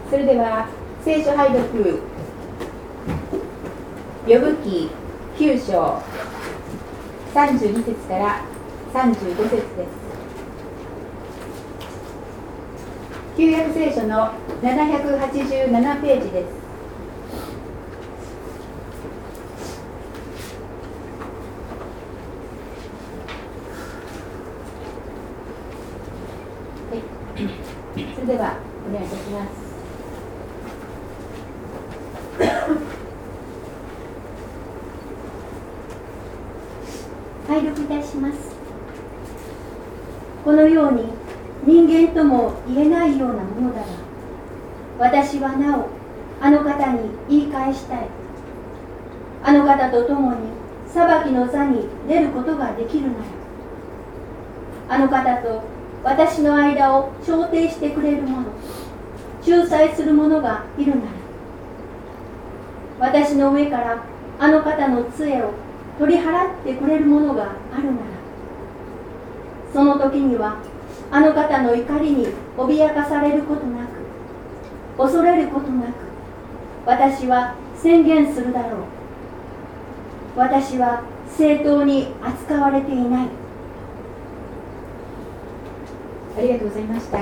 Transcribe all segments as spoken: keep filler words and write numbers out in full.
それでは聖書拝読、呼ぶ記きゅう章さんじゅうに節からさんじゅうご節です。旧約聖書のななひゃくはちじゅうななページです。それではお願いいたします。 拝読いたします。このように人間とも言えないようなものだが、私はなおあの方に言い返したい。あの方と共に裁きの座に出ることができるなら、あの方と私の間を調停してくれる者、仲裁する者がいるなら、私の上からあの方の杖を取り払ってくれるものがあるなら、その時にはあの方の怒りに脅かされることなく、恐れることなく、私は宣言するだろう。私は正当に扱われていない。 ありがとうございました。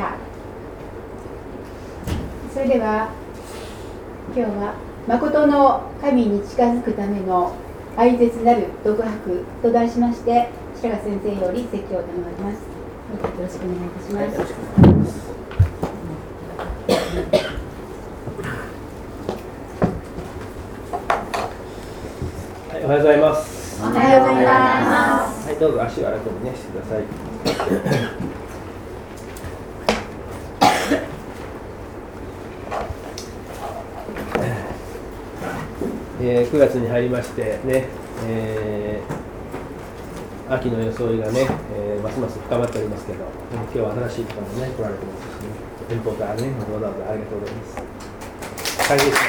それでは今日は誠の神に近づくための愛絶なる独白と題しまして、白川先生より説教を賜ります。どうぞよろしくお願いいたします。よろしくお願いします。 はい、おはようございます。 おはようございます。 はい、どうぞ足を洗うようにねしてください。えー、くがつに入りましてね、えー、秋の装いがね、えー、ますます深まっておりますけど、今日は新しい方もね来られてますしね、遠方からね、わざわざありがとうございます。感謝します。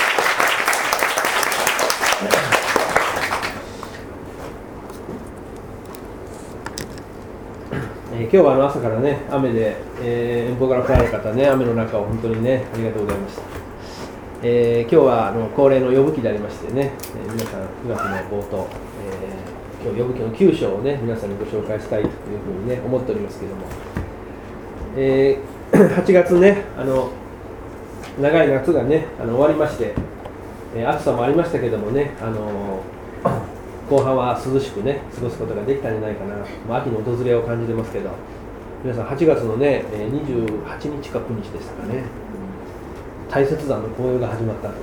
えー、今日はあの朝からね、雨で、えー、遠方から来られる方ね、雨の中を本当にね、ありがとうございました。えー、今日はあの恒例の呼ぶ記でありましてね、えー、皆さんくがつの冒頭、えー、今日呼ぶ記のきゅう章をね、皆さんにご紹介したいというふうにね、思っておりますけれども、えー、はちがつね、あの長い夏がね、あの終わりまして、えー、暑さもありましたけどもね、あの後半は涼しくね、過ごすことができたんじゃないかな、まあ、秋の訪れを感じてますけど、皆さんはちがつのね、にじゅうはちにちかくにちでしたかね、大雪山の紅葉が始まったという、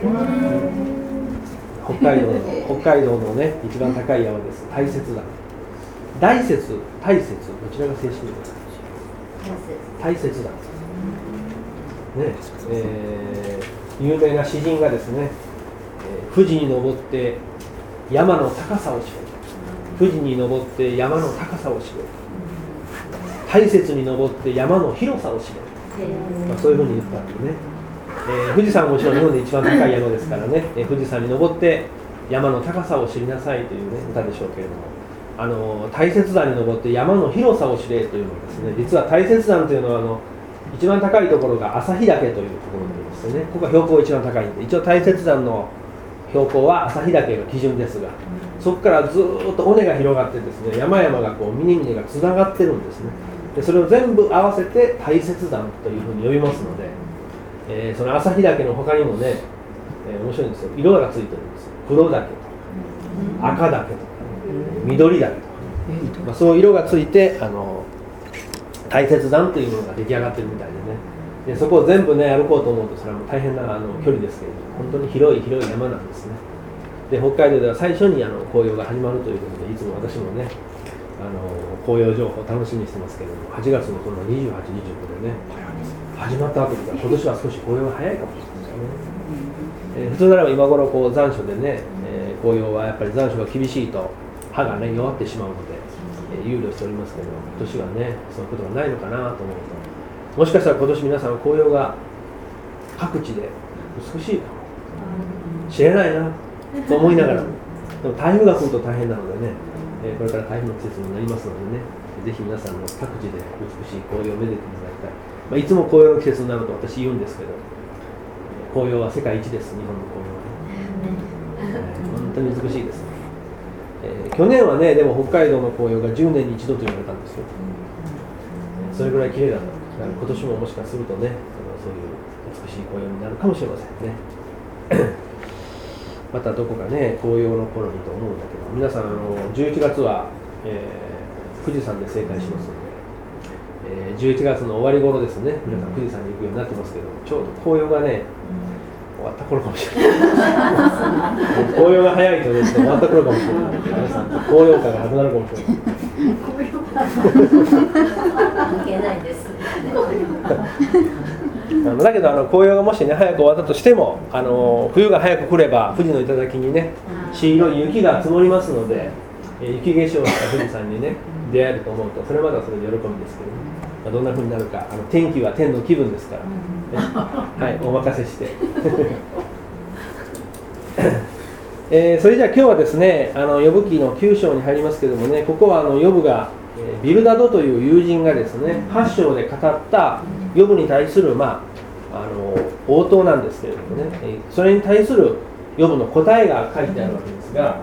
北海道の北海道のね一番高い山です。大雪山、大雪、大雪、どちらが正式に大雪山ね、えー、有名な詩人がですね、えー、富士に登って山の高さを知れ、富士に登って山の高さを知れ、大雪に登って山の広さを知れ、まあ、そういうふうに言ったんですね。えー、富士山はもちろん日本で一番高い山ですからね、えー、富士山に登って山の高さを知りなさいという、ね、歌でしょうけれども、あの大雪山に登って山の広さを知れというのはですね、実は大雪山というのはあの一番高いところが旭岳というところになりましてね、ここが標高が一番高いんで、一応大雪山の標高は旭岳が基準ですが、そこからずーっと尾根が広がってですね、山々がこう峰々がつながってるんですね。でそれを全部合わせて大雪山というふうに呼びますので、えー、その旭岳の他にもね、えー、面白いんですよ。色がついてるんです。黒岳とか赤岳とか緑岳とか、まあ、そういう色がついてあの大雪山というものが出来上がってるみたいでね、でそこを全部ね歩こうと思うとそれはもう大変なあの距離ですけれども、本当に広い広い山なんですね。で北海道では最初にあの紅葉が始まるということで、いつも私もねあの紅葉情報を楽しみにしてますけれども、はちがつのこのにじゅうはち、にじゅうごでね始まったわけですが、今年は少し紅葉が早いかもしれないですよね。えー、普通ならば今頃こう残暑でね、えー、紅葉はやっぱり残暑が厳しいと葉がね弱ってしまうので、えー、憂慮しておりますけど、今年はねそういうことがないのかなと思うと、もしかしたら今年皆さん紅葉が各地で美しいかもしれないなと思いながらも、でも台風が来ると大変なのでね、えー、これから台風の季節になりますのでね、ぜひ皆さんの各地で美しい紅葉をめでていただきたい。 まあ、いつも紅葉の季節になると私言うんですけど、紅葉は世界一です。日本の紅葉はね、えー、本当に美しいですね、えー、去年はねでも北海道の紅葉がじゅうねんに一度と言われたんですよ。それぐらい綺麗だった。だから今年ももしかするとね、そういう美しい紅葉になるかもしれませんねまたどこかね紅葉の頃にと思うんだけど、皆さんあのじゅういちがつは、えー、富士山で正解しますので、えー、じゅういちがつの終わり頃ですね、皆さん富士山に行くようになってますけど、ちょうど紅葉がね終わった頃かもしれない紅葉が早いとですね終わった頃かもしれないので、皆さん紅葉感がなくなるかもしれない関係ないですだけどあの紅葉がもしね早く終わったとしても、あの冬が早く来れば富士の頂にね白い雪が積もりますので、雪化粧した富士山にね出会えると思うと、それまではそれで喜びですけど、ね、まあ、どんな風になるか、あの天気は天の気分ですから、ね、はい、お任せしてえー、それじゃあ今日はですね、あのヨブ記のきゅう章に入りますけどもね、ここはあのヨブがビルダドという友人がですねはち章で語ったヨブに対する、まあ、あの応答なんですけれどもね、それに対するヨブの答えが書いてあるわけですが、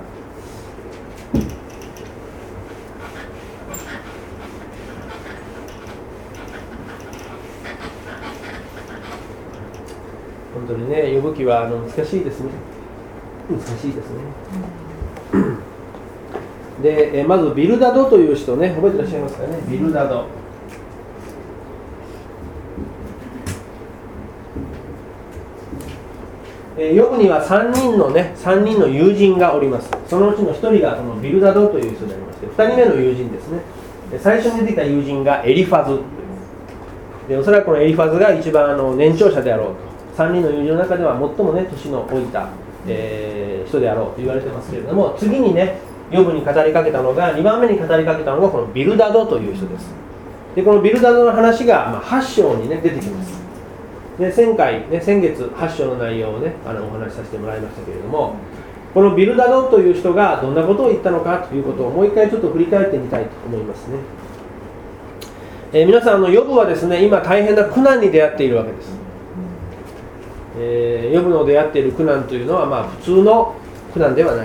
本当にねヨブ記はあの難しいですね。難しいですね。で、まずビルダドという人ね、覚えてらっしゃいますかね、ビルダド。ヨブにはさんにんのね、さんにんの友人がおります。そのうちのひとりがそのビルダドという人でありまして、ふたりめの友人ですね。最初に出てきた友人がエリファズ。で、おそらくこのエリファズが一番あの年長者であろうと。さんにんの友人の中では最もね、年の老いた、えー、人であろうと言われてますけれども、次にね、ヨブに語りかけたのが、にばんめに語りかけたのがこのビルダドという人です。で、このビルダドの話が、まあ、はち章にね、出てきます。で、前回、ね、先月はち章の内容をね、あのお話しさせてもらいましたけれども、このビルダドという人がどんなことを言ったのかということをもう一回ちょっと振り返ってみたいと思いますね。えー、皆さん、あのヨブはですね、今大変な苦難に出会っているわけです。えー、ヨブの出会っている苦難というのは、まあ、普通の苦難ではない、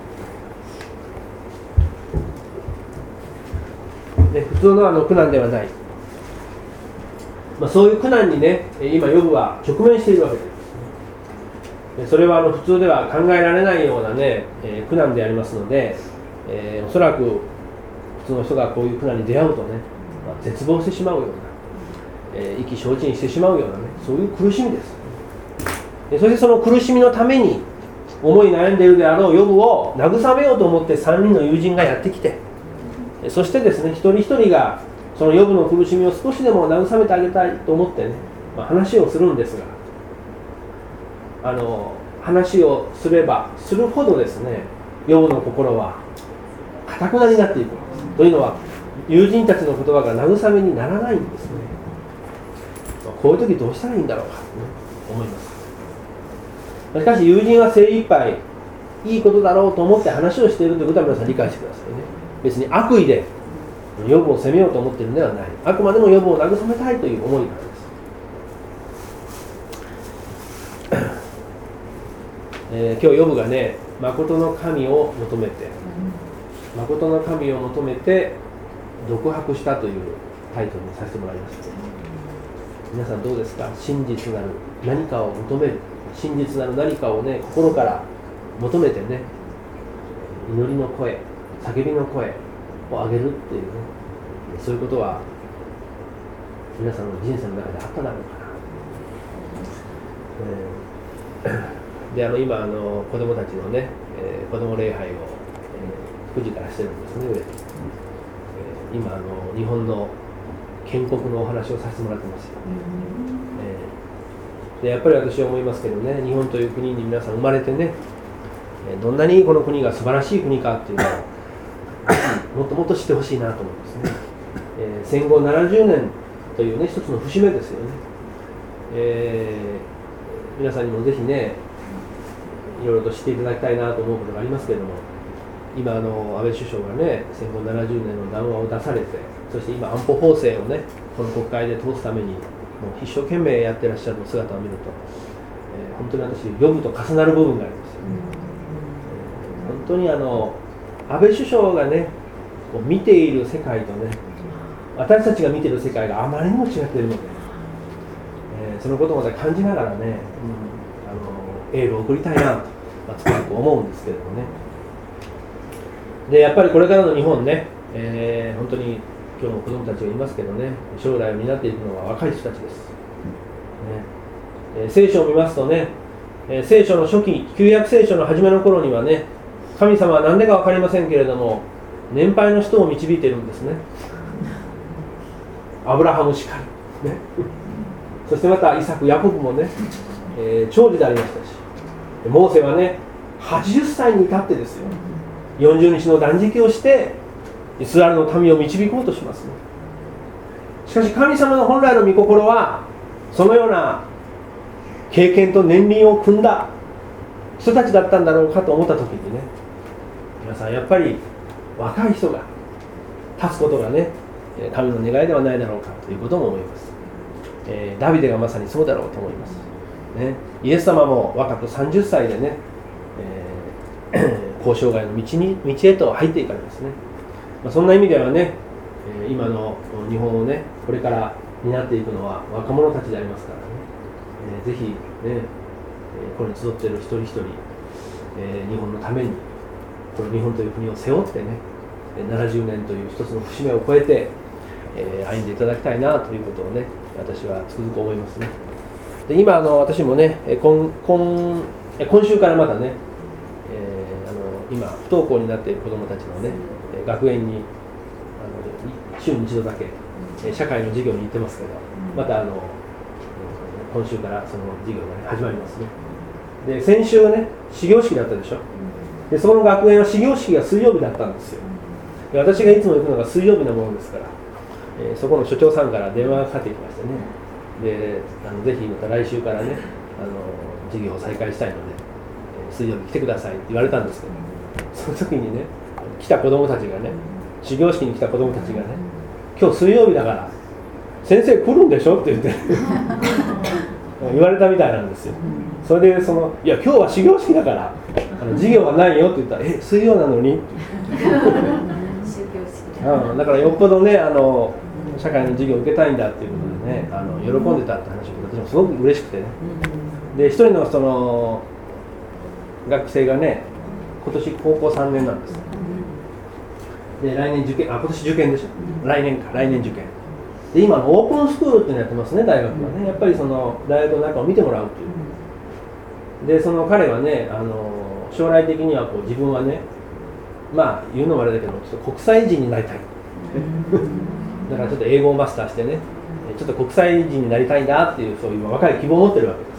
ね、普通のあの苦難ではない、まあ、そういう苦難にね今ヨブは直面しているわけです。それはあの普通では考えられないようなね、えー、苦難でありますので、えー、おそらく普通の人がこういう苦難に出会うとね、まあ、絶望してしまうような、えー、意気消沈してしまうようなね、そういう苦しみです。そしてその苦しみのために思い悩んでいるであろうヨブを慰めようと思ってさんにんの友人がやってきて、そしてですね、一人一人がそのヨブの苦しみを少しでも慰めてあげたいと思ってね、まあ、話をするんですが、あの話をすればするほどですね、ヨブの心は堅くなになっていくんです。というのは友人たちの言葉が慰めにならないんですね。こういう時どうしたらいいんだろうかと、ね、思います。しかし友人は精一杯いいことだろうと思って話をしているということは皆さん理解してくださいね。別に悪意でヨブを責めようと思っているのではない。あくまでもヨブを慰めたいという思いからです、えー、今日ヨブがね、誠の神を求めて誠の神を求めて独白したというタイトルにさせてもらいました。皆さんどうですか？真実なる何かを求める、真実なる何かをね、心から求めてね、祈りの声、叫びの声を上げるっていうね、そういうことは皆さんの人生の中であっただろうかな、えー、であの今あの子供たちのね、えー、子供礼拝を、えー、くじからしてるんですね、上で、えー、今あの日本の建国のお話をさせてもらってますよ、えー、でやっぱり私は思いますけどね、日本という国に皆さん生まれてね、どんなにこの国が素晴らしい国かっていうのをもっともっと知ってほしいなと思いますね、えー、戦後ななじゅうねんというね、一つの節目ですよね、えー、皆さんにもぜひね、いろいろと知っていただきたいなと思うことがありますけれども、今あの安倍首相がね、戦後ななじゅうねんの談話を出されて、そして今安保法制をね、この国会で通すためにう一生懸命やってらっしゃる姿を見ると、えー、本当に私ヨブと重なる部分がありますよね、えー、本当にあの安倍首相がねこう見ている世界とね私たちが見ている世界があまりにも違っているので、えー、そのことまで感じながらね、うん、あのエールを送りたいなと、まあ、つくづく思うんですけれどもね。でやっぱりこれからの日本ね、えー、本当に今日の子どもたちがいますけどね、将来を担っていくのは若い人たちです、ねえー、聖書を見ますとね、えー、聖書の初期旧約聖書の初めの頃にはね、神様は何でか分かりませんけれども年配の人を導いているんですね。アブラハムしかり、ね、そしてまたイサク、ヤコブもね、えー、長寿でありましたし、モーセはねはちじゅっさいに至ってですよ、よんじゅうにちの断食をしてイスラエルの民を導こうとしますね。しかし神様の本来の御心はそのような経験と年輪を組んだ人たちだったんだろうかと思った時にね、皆さんやっぱり若い人が立つことがね神の願いではないだろうかということも思います、えー、ダビデがまさにそうだろうと思います、ね、イエス様も若くさんじゅっさいでね、えー、交渉外の道に道へと入っていかれますね、まあ、そんな意味ではね、えー、今の日本をねこれから担っていくのは若者たちでありますからね、えー、ぜひね、えー、ここに集っている一人一人、えー、日本のためにこの日本という国を背負ってねななじゅうねんという一つの節目を超えて、えー、歩んでいただきたいなということをね私はつくづく思いますね。で今あの私もね今, 今, 今週からまだね、えー、あの今不登校になっている子どもたちのね学園にあの週に一度だけ社会の授業に行ってますけど、またあの今週からその授業が、ね、始まりますね。で先週ね始業式だったでしょ。でその学園は始業式が水曜日だったんですよ。で私がいつも行くのが水曜日なものですから、えー、そこの所長さんから電話がかかってきましてね、であのぜひまた来週からねあの授業を再開したいので、えー、水曜日来てくださいって言われたんですけど、その時にね来た子どもたちがね始業式に来た子どもたちがね今日水曜日だから先生来るんでしょって言って言われたみたいなんですよ。それでそのいや今日は始業式だからあの授業はないよって言ったらえ水曜なのにってうん、だからよっぽどねあの社会の授業を受けたいんだっていうことでねあの喜んでたって話を私もすごく嬉しくてね、で一人のその学生がね今年高校さんねんなんです。で来年受験あ今年受験でしょ、来年か来年受験で今のオープンスクールっていうのやってますね、大学はね。やっぱりその大学の中を見てもらうっていうで、その彼はねあの将来的にはこう自分はねまあ言うのもあれだけどちょっと国際人になりたいだからちょっと英語をマスターしてねちょっと国際人になりたいんだっていうそういう若い希望を持ってるわけです。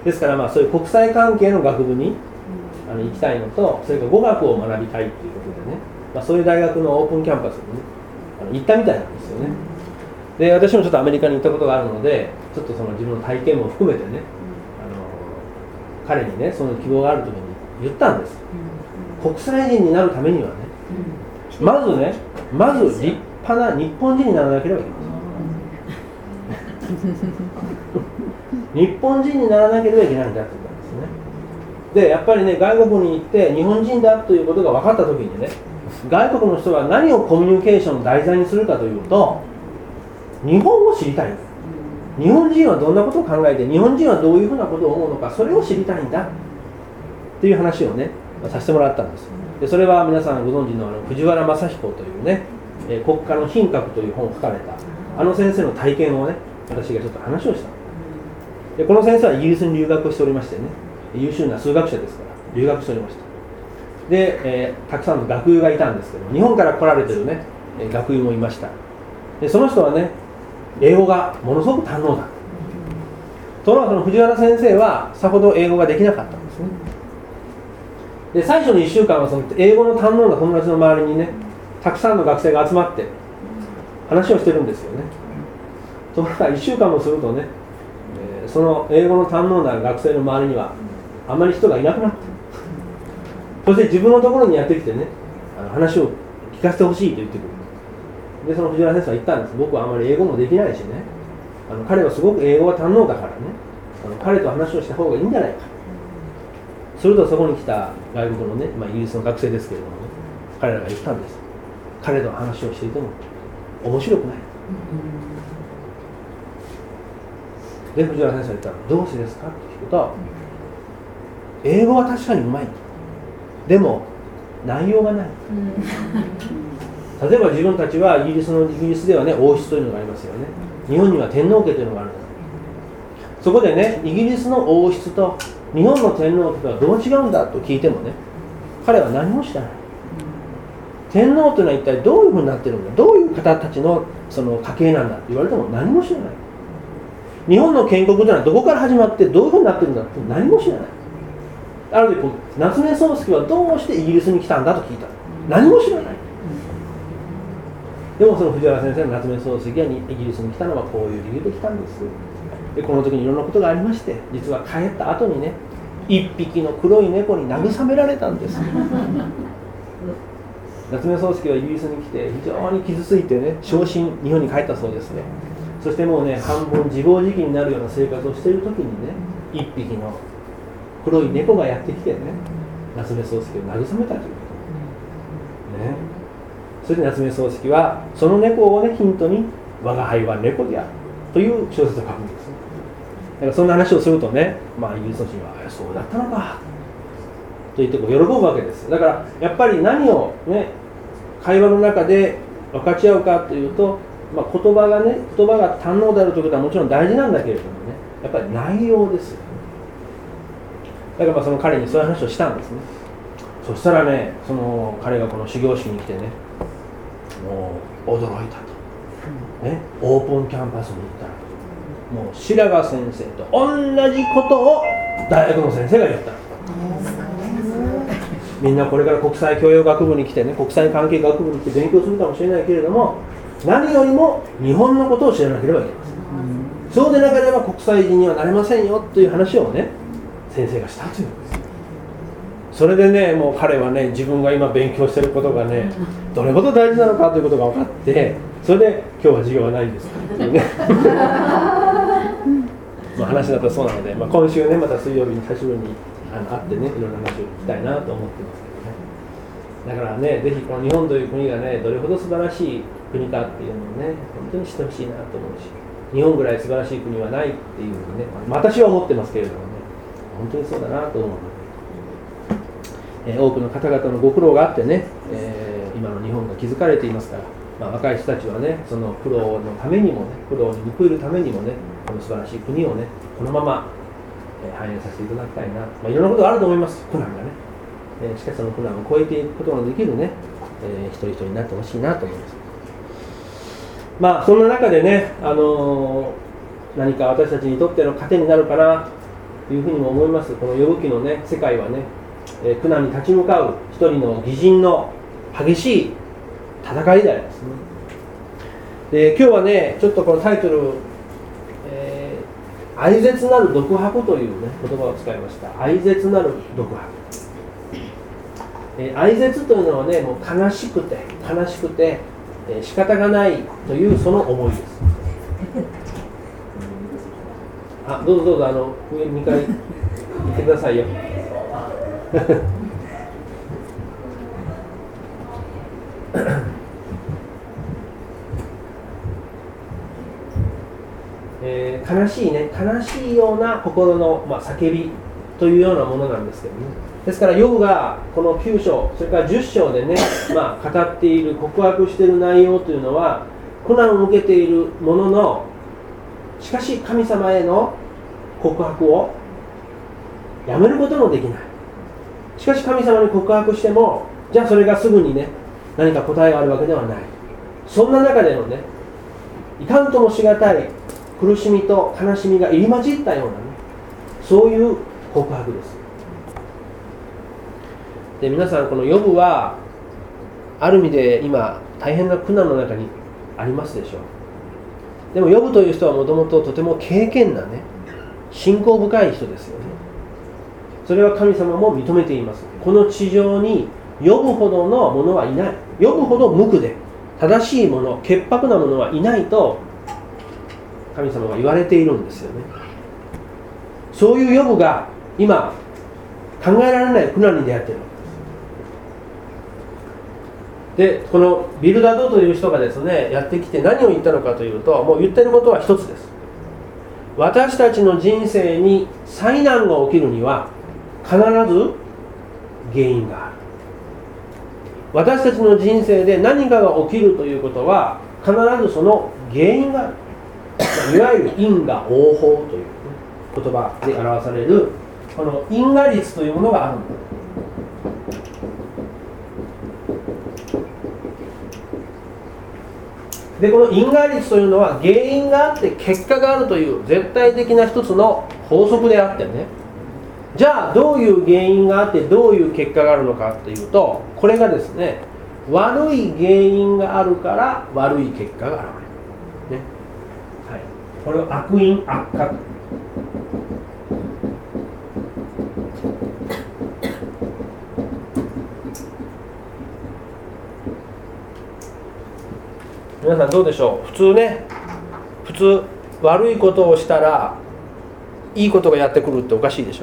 ですからまあそういう国際関係の学部にあの行きたいのと、それから語学を学びたいっていうことでね、まあ、そういう大学のオープンキャンパスにねあの行ったみたいなんですよね。で私もちょっとアメリカに行ったことがあるのでちょっとその自分の体験も含めてねあの彼にねその希望がある時に言ったんです。国際人になるためにはね、うん、まずねまず立派な日本人にならなければいけません日本人にならなければいけないんだって言ったんですね。でやっぱりね外国に行って日本人だということが分かった時にね外国の人は何をコミュニケーションの題材にするかというと日本を知りたいんだ。日本人はどんなことを考えて日本人はどういうふうなことを思うのか、それを知りたいんだっていう話をねさせてもらったんです。でそれは皆さんご存知のあの藤原正彦というね、えー、国家の品格という本を書かれたあの先生の体験をね私がちょっと話をした。でこの先生はイギリスに留学をしておりましてね優秀な数学者ですから留学しておりました。で、えー、たくさんの学友がいたんですけど日本から来られてるね学友もいました。でその人はね英語がものすごく堪能だ。ところがその藤原先生はさほど英語ができなかったんですね。で最初のいっしゅうかんはその英語の堪能な友達の周りにねたくさんの学生が集まって話をしてるんですよね。ところがいっしゅうかんもするとね、えー、その英語の堪能な学生の周りにはあまり人がいなくなって、そして自分のところにやってきてねあの話を聞かせてほしいと言ってくる。でその藤原先生は言ったんです。僕はあまり英語もできないしねあの彼はすごく英語が堪能だからね、あの彼と話をした方がいいんじゃないか。するとそこに来た外国のね、まあ、イギリスの学生ですけれどもね、彼らが言ったんです。彼と話をしていても面白くない。で、藤原先生が言ったら、どうしてですかって聞くと、英語は確かにうまい。でも、内容がない。例えば自分たちはイギリスの、イギリスではね、王室というのがありますよね。日本には天皇家というのがあるんです。そこでね、イギリスの王室と日本の天皇家とはどう違うんだと聞いてもね、彼は何も知らない。天皇というのは一体どういうふうになってるんだ、どういう方たちのその家系なんだって言われても何も知らない。日本の建国というのはどこから始まってどういうふうになってるんだって何も知らない。ある時夏目漱石はどうしてイギリスに来たんだと聞いた。何も知らない。でもその藤原先生の夏目漱石がイギリスに来たのはこういう理由で来たんです。でこの時にいろんなことがありまして、実は帰った後にね、一匹の黒い猫に慰められたんです。夏目漱石はイギリスに来て非常に傷ついてね、昇進日本に帰ったそうですね。そしてもうね、半分自暴自棄になるような生活をしている時にね、一匹の黒い猫がやってきてね、夏目漱石を慰めたということね。それで夏目漱石はその猫をねヒントに我が輩は猫であるという小説を書くんですね。だからそんな話をするとね、まあイギリスの人はそうだったのかと言ってこう喜ぶわけです。だからやっぱり何をね会話の中で分かち合うかというと、まあ、言葉がね言葉が堪能であるということはもちろん大事なんだけれどもね、やっぱり内容ですよ。だからまあその彼にそういう話をしたんですね。そしたらね、その彼がこの修行式に来てね、もう驚いたと、ね、オープンキャンパスに行ったらもう白髪先生と同じことを大学の先生が言った。みんなこれから国際教養学部に来てね、国際関係学部に来て勉強するかもしれないけれども、何よりも日本のことを知らなければいけません。そうでなければ国際人にはなれませんよという話をね先生がしたというんです。それでね、もう彼はね、自分が今勉強していることがねどれほど大事なのかということが分かって、それで今日は授業はないんですっていうねまあ話だったらそうなので、まあ、今週ねまた水曜日に久しぶりにあの会ってね、いろんな話を聞きたいなと思ってますけどね。だからね、ぜひこの日本という国がねどれほど素晴らしい国かっていうのをね本当に知ってほしいなと思うし、日本ぐらい素晴らしい国はないっていうふうにね、まあ、私は思ってますけれどもね、本当にそうだなと思うので、えー、多くの方々のご苦労があってね、えー、今の日本が築かれていますから、まあ、若い人たちはねその苦労のためにもね、苦労に報いるためにもね、この素晴らしい国をねこのまま、えー、繁栄させていただきたいな、まあ、いろんなことがあると思います、苦難がね、えー、しかしその苦難を超えていくことができるね、えー、一人一人になってほしいなと思います。まあそんな中でね、あのー、何か私たちにとっての糧になるかなというふうにも思います。この呼ぶ記のね世界はね、えー、苦難に立ち向かう一人の義人の激しい戦いでありますね。で今日はねちょっとこのタイトル、えー、哀絶なる独白という、ね、言葉を使いました。哀絶なる独白、えー、哀絶というのはねもう悲しくて悲しくて、えー、仕方がないというその思いです。あ、どうぞどうぞ、あの上にかい行ってくださいよえー、悲しいね、悲しいような心の、まあ、叫びというようなものなんですけどね。ですからヨブがこのきゅう章、それからじゅっ章でね、まあ、語っている告白している内容というのは苦難を受けているものの、しかし神様への告白をやめることもできない。しかし神様に告白しても、じゃあそれがすぐにね何か答えがあるわけではない。そんな中でのね、いかんともしがたい苦しみと悲しみが入り混じったようなね、そういう告白です。で皆さん、このヨブはある意味で今大変な苦難の中にありますでしょう。でもヨブという人はもともととても敬虔なね、信仰深い人ですよね。それは神様も認めています。この地上にヨブほどのものはいない。ヨブほど無垢で正しいもの、潔白なものはいないと神様が言われているんですよね。そういうヨブが今考えられない苦難に出会っているわけです。でこのビルダドという人がですねやってきて何を言ったのかというと、もう言ってることは一つです。私たちの人生に災難が起きるには必ず原因がある。私たちの人生で何かが起きるということは必ずその原因がある。いわゆる因果応報という言葉で表されるこの因果律というものがあるんです。でこの因果律というのは原因があって結果があるという絶対的な一つの法則であってね、じゃあどういう原因があってどういう結果があるのかというと、これがですね悪い原因があるから悪い結果が現れる、ねはい、これを悪因悪果と。皆さんどうでしょう。普通ね普通悪いことをしたらいいことがやってくるっておかしいでしょ。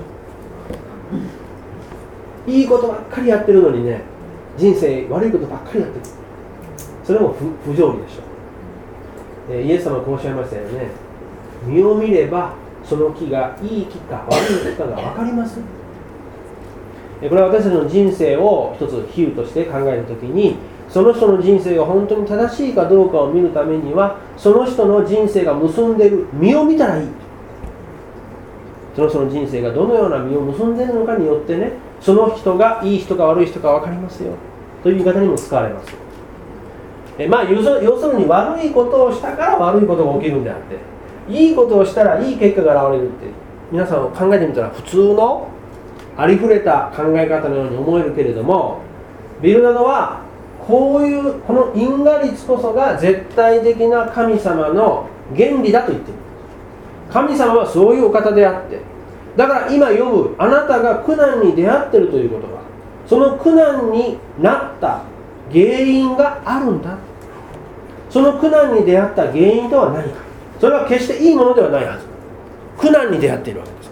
いいことばっかりやってるのにね人生悪いことばっかりやってる、それも 不, 不条理でしょ、えー、イエス様はこうおっしゃいましたよね。実を見ればその木がいい木か悪い木かが分かります。えー、これは私たちの人生を一つ比喩として考えるときに、その人の人生が本当に正しいかどうかを見るためにはその人の人生が結んでいる実を見たらいい。その人の人生がどのような実を結んでいるのかによってね、その人がいい人か悪い人か分かりますよという言い方にも使われます。えまあ要するに悪いことをしたから悪いことが起きるんであって、いいことをしたらいい結果が現れるって皆さん考えてみたら普通のありふれた考え方のように思えるけれども、ビルダドはこういうこの因果律こそが絶対的な神様の原理だと言っている。神様はそういうお方であって、だから今呼ぶあなたが苦難に出会っているということはその苦難になった原因があるんだ。その苦難に出会った原因とは何か、それは決していいものではないはず。苦難に出会っているわけですから。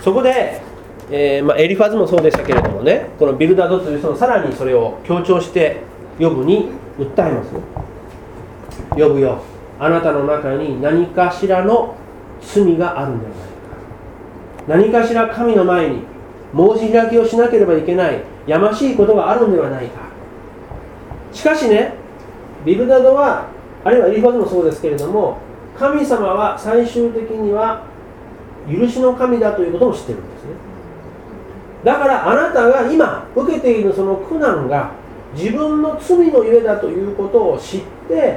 そこで、えーまあ、エリファズもそうでしたけれどもね、このビルダドという人のさらにそれを強調してヨブに訴えます。ヨブよ、あなたの中に何かしらの罪があるんではないか。何かしら神の前に申し開きをしなければいけないやましいことがあるんではないか。しかしね、ビルダドはあるいはエリファズもそうですけれども、神様は最終的には許しの神だということも知っているんですね。だからあなたが今受けているその苦難が自分の罪のゆえだということを知って、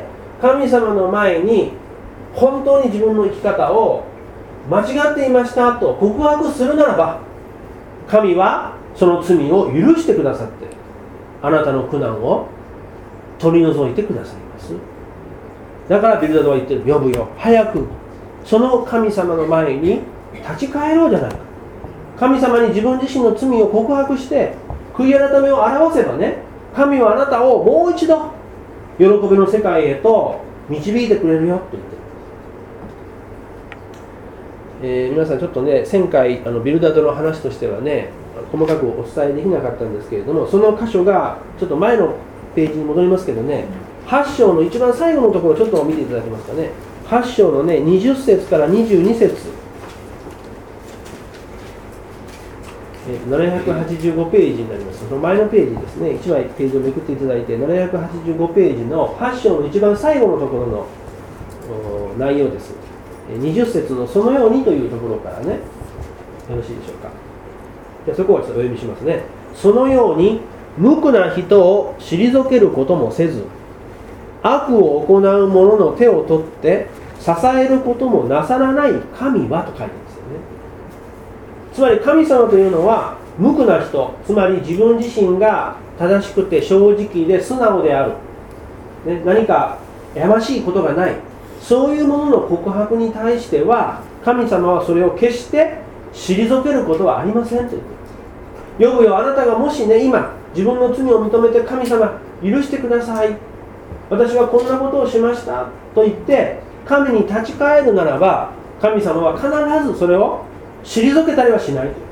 神様の前に本当に自分の生き方を間違っていましたと告白するならば、神はその罪を許してくださってあなたの苦難を取り除いてくださいます。だからビルダドは言ってる。ヨブよ、早くその神様の前に立ち返ろうじゃないか。神様に自分自身の罪を告白して悔い改めを表せばね、神はあなたをもう一度喜びの世界へと導いてくれるよと言ってる。えー、皆さんちょっとね前回あのビルダドの話としてはね細かくお伝えできなかったんですけれども、その箇所がちょっと前のページに戻りますけどね、はち章の一番最後のところをちょっと見ていただけますかね。はち章のねにじゅっ節からにじゅうに節、ななひゃくはちじゅうごページになります。その前のページですね、いちまいページをめくっていただいて、ななひゃくはちじゅうごページのはち章の一番最後のところの内容です。にじゅっ節のそのようにというところからね、よろしいでしょうか。じゃあそこをちょっとお読みしますね。そのように無垢な人を退けることもせず、悪を行う者の手を取って支えることもなさらない神はと書いてますよね。つまり神様というのは無垢な人、つまり自分自身が正しくて正直で素直である、ね、何かやましいことがない、そういうものの告白に対しては神様はそれを決して退けることはありませんと言っています。ヨブよ、あなたがもしね今自分の罪を認めて神様許してください、私はこんなことをしましたと言って神に立ち返るならば、神様は必ずそれを退けたりはしないと。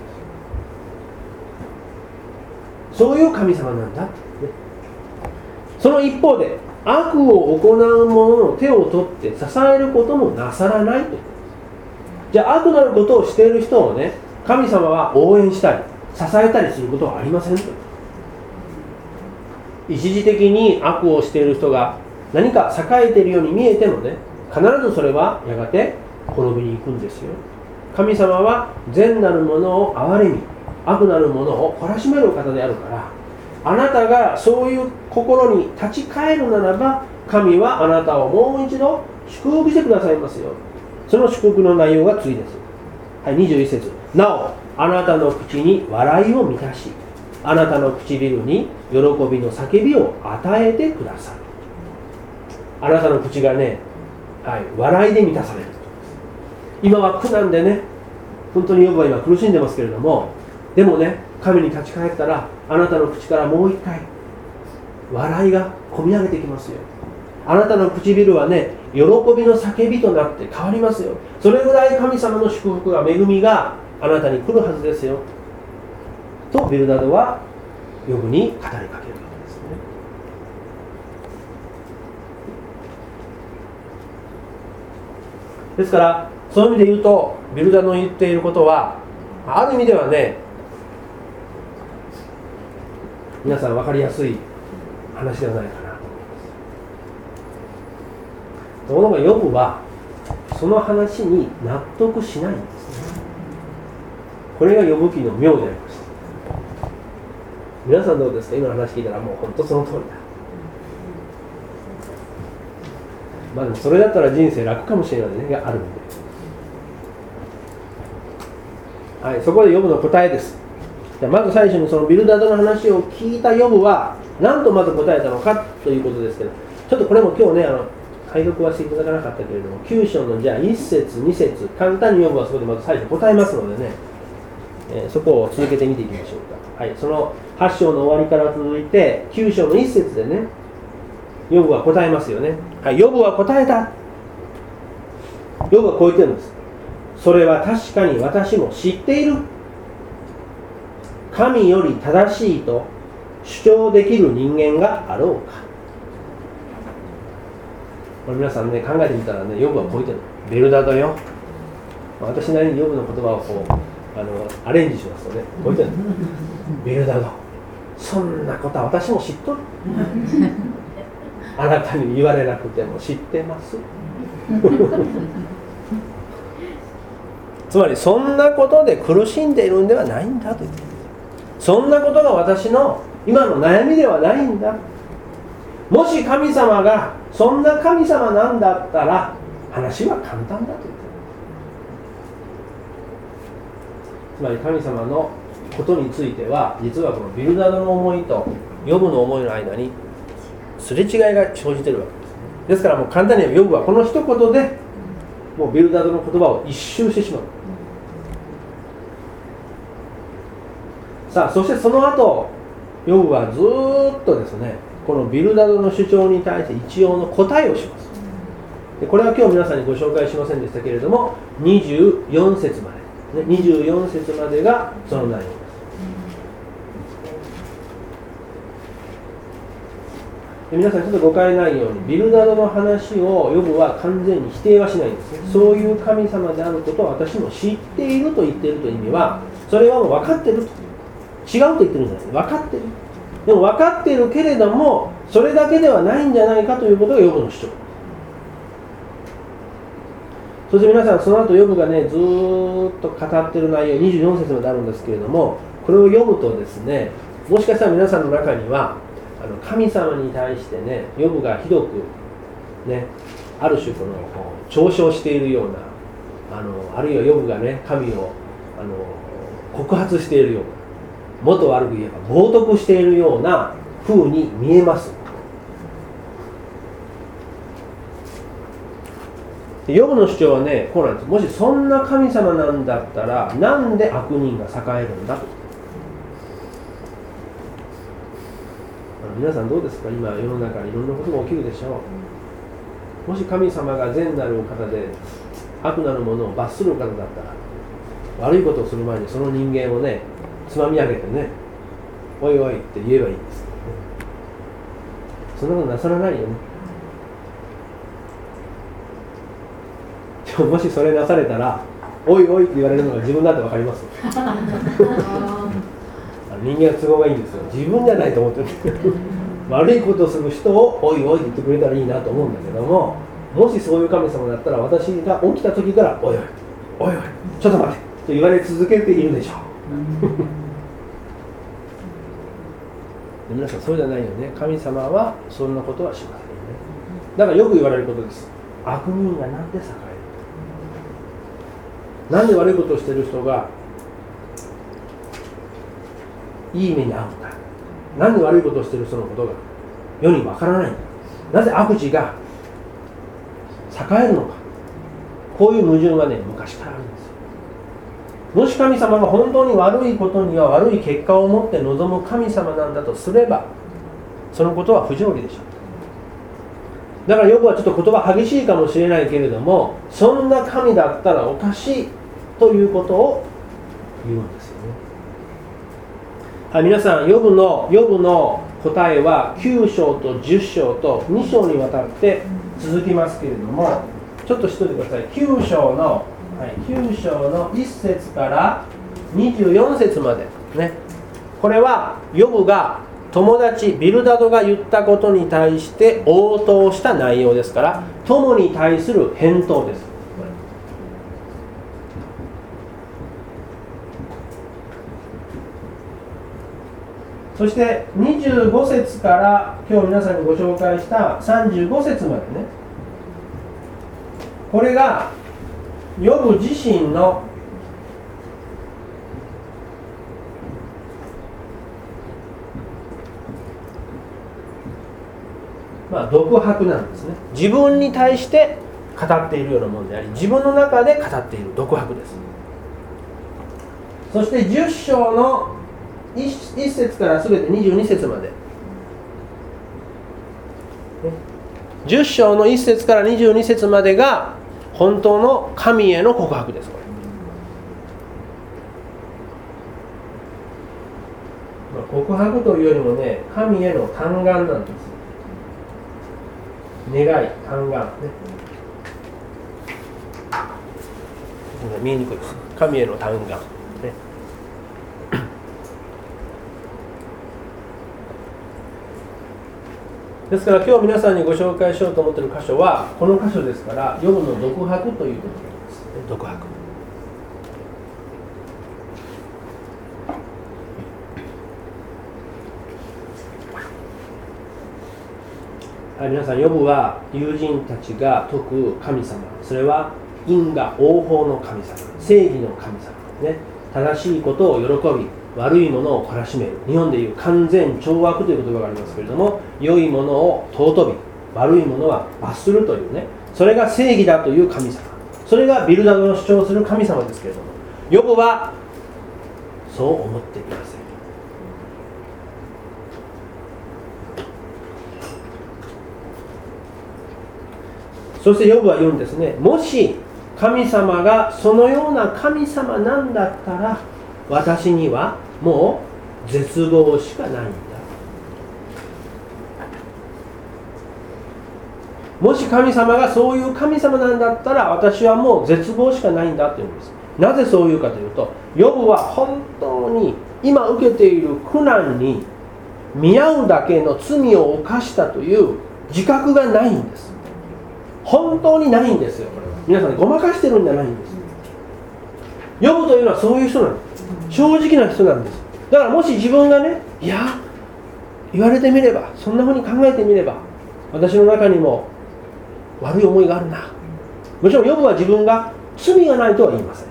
そういう神様なんだって、ね、その一方で悪を行う者の手を取って支えることもなさらないと。じゃあ悪なることをしている人をね、神様は応援したり支えたりすることはありませんと。一時的に悪をしている人が何か栄えているように見えてもね、必ずそれはやがて滅びに行くんですよ。神様は善なる者を憐れみ、悪なる者を懲らしめる方であるから、あなたがそういう心に立ち返るならば、神はあなたをもう一度祝福してくださいますよ。その祝福の内容が次です。はい、にじゅういち節。なおあなたの口に笑いを満たし、あなたの唇に喜びの叫びを与えてください。あなたの口がね、はい、笑いで満たされる。今は苦難でね、本当にヨブは今苦しんでますけれども、でもね、神に立ち返ったら、あなたの口からもう一回笑いがこみ上げてきますよ。あなたの唇はね、喜びの叫びとなって変わりますよ。それぐらい神様の祝福が、恵みがあなたに来るはずですよとビルダドはヨブに語りかけるわけですね。ですからそういう意味で言うと、ビルダドの言っていることはある意味ではね、皆さん分かりやすい話ではないかなと思います。ところがヨブはその話に納得しないんですね。これがヨブ記の妙でありました。皆さんどうですか？今の話聞いたらもう本当その通りだ。まあでもそれだったら人生楽かもしれないね、があるんで、はい、そこでヨブの答えです。じゃあまず最初にそのビルダドの話を聞いたヨブは何とまず答えたのかということですけど、ちょっとこれも今日ね、あの解読はしていただかなかったけれども、きゅう章のじゃあいち節に節、簡単にヨブはそこでまず最初答えますのでね、えー、そこを続けて見ていきましょうか。はい、そのはち章の終わりから続いてきゅう章のいち節でね、ヨブは答えますよね。はい、ヨブは答えた。ヨブはこう言ってるんです。それは確かに私も知っている。神より正しいと主張できる人間があろうか。これ皆さんね、考えてみたらね、ヨブはこう言ってる。ベルダドよ。私なりにヨブの言葉をこうあのアレンジしますとね、こう言ってる。ベルダド、そんなことは私も知っとる。あなたに言われなくても知ってますつまりそんなことで苦しんでいるんではないんだと言っている。そんなことが私の今の悩みではないんだ。もし神様がそんな神様なんだったら話は簡単だと言っている。つまり神様のことについては、実はこのビルダドの思いとヨブの思いの間にすれ違いが生じているわけです。ですからもう簡単に言えばヨブはこの一言でもうビルダドの言葉を一周してしまう。さあ、そしてその後ヨブはずーっとですね、このビルダドの主張に対して一応の答えをします。でこれは今日皆さんにご紹介しませんでしたけれども、にじゅうよん節まで、ね、にじゅうよん節までがその内容です。で皆さんちょっと誤解ないように、ビルダドの話をヨブは完全に否定はしないんですね。そういう神様であることを私も知っていると言っているという意味は、それはもう分かっていると、違うと言ってるんじゃないです。分かっている。でも分かっているけれども、それだけではないんじゃないかということがヨブの主張。そして皆さん、その後ヨブがね、ずーっと語っている内容、にじゅうよん節まであるんですけれども、これを読むとですね、もしかしたら皆さんの中にはあの神様に対してね、ヨブがひどくね、ある種この嘲笑しているような、あのあるいはヨブがね、神をあの告発しているような、もっと悪く言えば冒涜しているような風に見えます。ヨブの主張はね、こうなんです。もしそんな神様なんだったら、なんで悪人が栄えるんだと。皆さんどうですか？今世の中にいろんなことが起きるでしょう。 もし神様が善なるお方で悪なるものを罰するお方だったら、悪いことをする前にその人間をねつまみ上げてね、おいおいって言えばいいんです。そんなことなさらないよね。でももしそれなされたら、おいおいって言われるのが自分だって分かります。人間は都合がいいんですよ。自分じゃないと思ってる。悪いことをする人をおいおいって言ってくれたらいいなと思うんだけども、もしそういう神様だったら、私が起きた時からおいおいおいおいちょっと待ってと言われ続けているでしょう。で皆さんそうじゃないよね。神様はそんなことはしませんよね。だからよく言われることです。悪人がなんで栄える？なんで悪いことをしている人がいい目に遭うのか。なんで悪いことをしている人のことが世にわからないのか。なぜ悪事が栄えるのか。こういう矛盾はね、昔からあるんですよ。もし神様が本当に悪いことには悪い結果を持って臨む神様なんだとすれば、そのことは不条理でしょう。だからヨブはちょっと言葉激しいかもしれないけれども、そんな神だったらおかしいということを言うんですよね。はい、皆さん、ヨブの、ヨブの答えはきゅう章とじゅっ章とに章にわたって続きますけれども、ちょっと知っておいてください。きゅう章の、はい、きゅう章のいっ節からにじゅうよん節まで、ね、これはヨブが友達ビルダドが言ったことに対して応答した内容ですから、友に対する返答です。そしてにじゅうご節から今日皆さんにご紹介したさんじゅうご節までね、これがヨブ自身のまあ独白なんですね。自分に対して語っているようなものであり、自分の中で語っている独白です。そしてじゅっ章のいっ節からすべてにじゅうに節まで、じゅっ章のいっ節からにじゅうに節までが本当の神への告白です。これ、まあ、告白というよりもね、神への嘆願なんです。願い、嘆願ね。見えにくいです。神への嘆願ね。ですから今日皆さんにご紹介しようと思っている箇所はこの箇所ですから、ヨブの独白ということです。独白。はい、皆さん、ヨブは友人たちが説く神様、それは因果応報の神様、正義の神様、ね、正しいことを喜び、悪いものを懲らしめる。日本でいう完全懲悪という言葉がありますけれども、良いものを尊び、悪いものは罰するというね、それが正義だという神様、それがビルダドの主張する神様ですけれども、ヨブはそう思っていません。そしてヨブは言うんですね。もし神様がそのような神様なんだったら、私にはもう絶望しかないんだ。もし神様がそういう神様なんだったら、私はもう絶望しかないんだって言うんです。なぜそう言うかというと、ヨブは本当に今受けている苦難に見合うだけの罪を犯したという自覚がないんです。本当にないんですよ。これは皆さんごまかしてるんじゃないんです。ヨブというのはそういう人なんです。正直な人なんです。だからもし自分がね、いや言われてみれば、そんなふうに考えてみれば、私の中にも悪い思いがあるな。もちろんヨブは自分が罪がないとは言いません。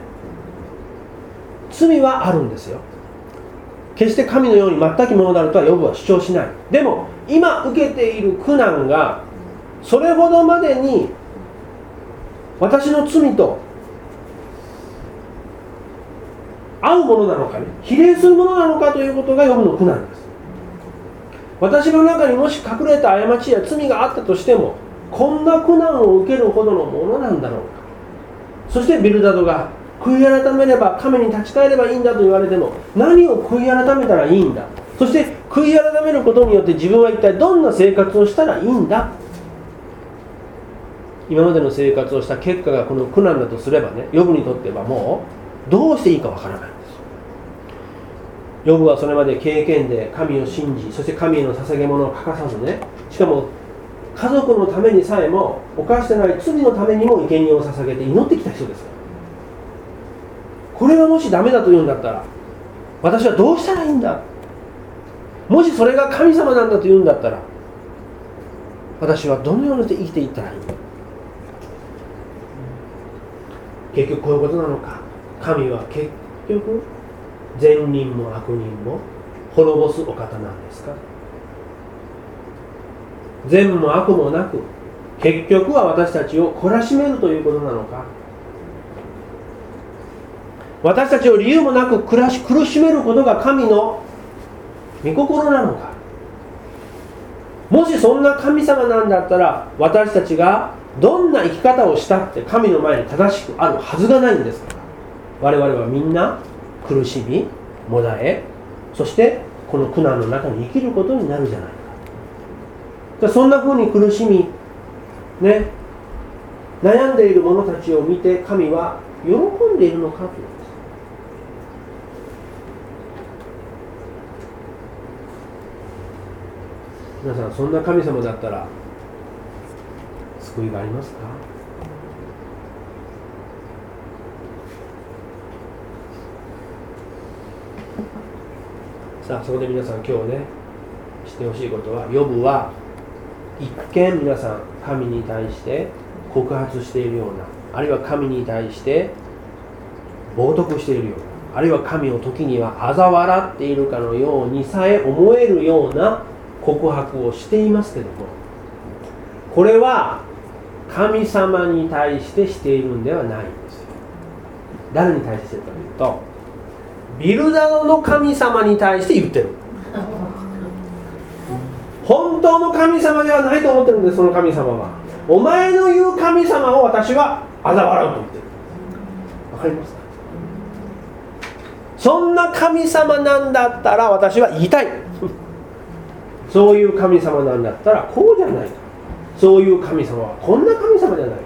罪はあるんですよ。決して神のように全くものであるとはヨブは主張しない。でも今受けている苦難がそれほどまでに私の罪と合うものなのかね、比例するものなのかということがヨブの苦難です。私の中にもし隠れた過ちや罪があったとしても、 こんな苦難を受けるほどのものなんだろうか。そしてビルダドが悔い改めれば神に立ち返ればいいんだと言われても、何を悔い改めたらいいんだ、そして悔い改めることによって自分は一体どんな生活をしたらいいんだ。今までの生活をした結果がこの苦難だとすればね、ヨブにとってはもうどうしていいかわからないんです。ヨブはそれまで経験で神を信じ、そして神への捧げ物を欠かさずね、しかも家族のためにさえも犯してない罪のためにも生贄を捧げて祈ってきた人ですから。これがもしダメだと言うんだったら、私はどうしたらいいんだ。もしそれが神様なんだと言うんだったら、私はどのようにして生きていったらいいんだ。結局こういうことなのか。神は結局善人も悪人も滅ぼすお方なんですか。善も悪もなく、結局は私たちを懲らしめるということなのか。私たちを理由もなく苦し苦しめることが神の御心なのか。もしそんな神様なんだったら、私たちがどんな生き方をしたって神の前に正しくあるはずがないんですから。我々はみんな苦しみ、もだえ、そしてこの苦難の中に生きることになるじゃないか。そんな風に苦しみ、ね、悩んでいる者たちを見て神は喜んでいるのかということです。皆さん、そんな神様だったら救いがありますか？さあ、そこで皆さん今日ね、知ってほしいことは、ヨブは一見皆さん神に対して告発しているような、あるいは神に対して冒涜しているような、あるいは神を時には嘲笑っているかのようにさえ思えるような告白をしていますけども、これは神様に対してしているんではないんですよ。誰に対してしているかというと、ビルダドの神様に対して言ってる。本当の神様ではないと思ってるんです。その神様はお前の言う神様を私は嘲笑うと言ってる。わかりますか？そんな神様なんだったら私は言いたい。そういう神様なんだったらこうじゃないか。そういう神様はこんな神様じゃないか。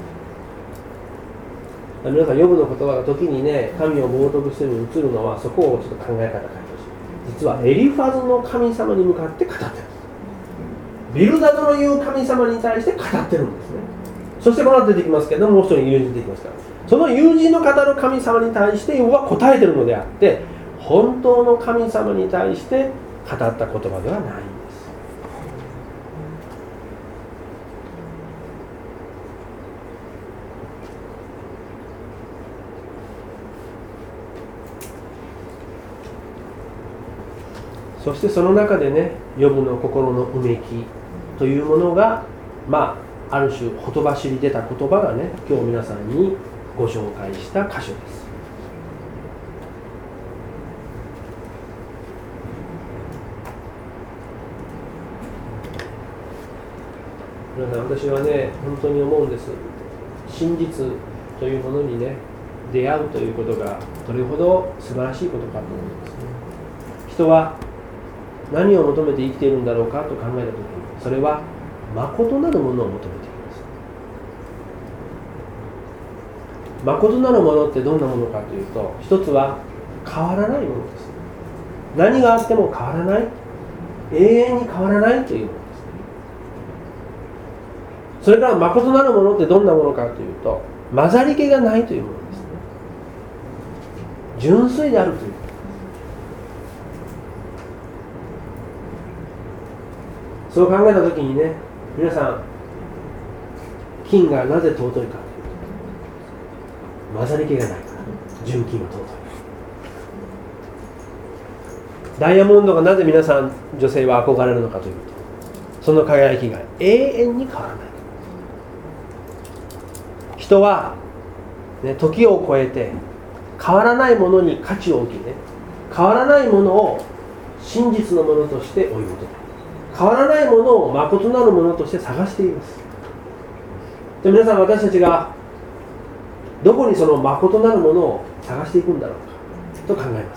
皆さん、ヨブの言葉が時にね、神を冒涜してるに映るのは、そこをちょっと考え方変えてほしい。実はエリファズの神様に向かって語ってる。ビルダドの言う神様に対して語ってるんですね。そしてこの後出てきますけども、もう一人友人出てきますから、その友人の語る神様に対してヨブは答えてるのであって、本当の神様に対して語った言葉ではないんです。そしてその中でね、ヨブの心のうめきというものが、まあ、ある種ほとばしり出た言葉がね、今日皆さんにご紹介した箇所です。皆さん、私はね、本当に思うんです。真実というものにね、出会うということがどれほど素晴らしいことかと思いますね。人は何を求めて生きているんだろうかと考えたときに、それは誠なるものを求めています。誠なるものってどんなものかというと、一つは変わらないものです。何があっても変わらない、永遠に変わらないというものです。それから誠なるものってどんなものかというと、混ざり気がないというものですね。純粋であるという。そう考えたときにね、皆さん、金がなぜ尊いかというと、混ざり気がないから、純金は尊い。ダイヤモンドがなぜ皆さん、女性は憧れるのかというと、その輝きが永遠に変わらない。人は、ね、時を超えて変わらないものに価値を置きね、変わらないものを真実のものとして追い求める。変わらないものを誠なるものとして探しています。 で皆さん、私たちがどこにその誠なるものを探していくんだろうかと考えます。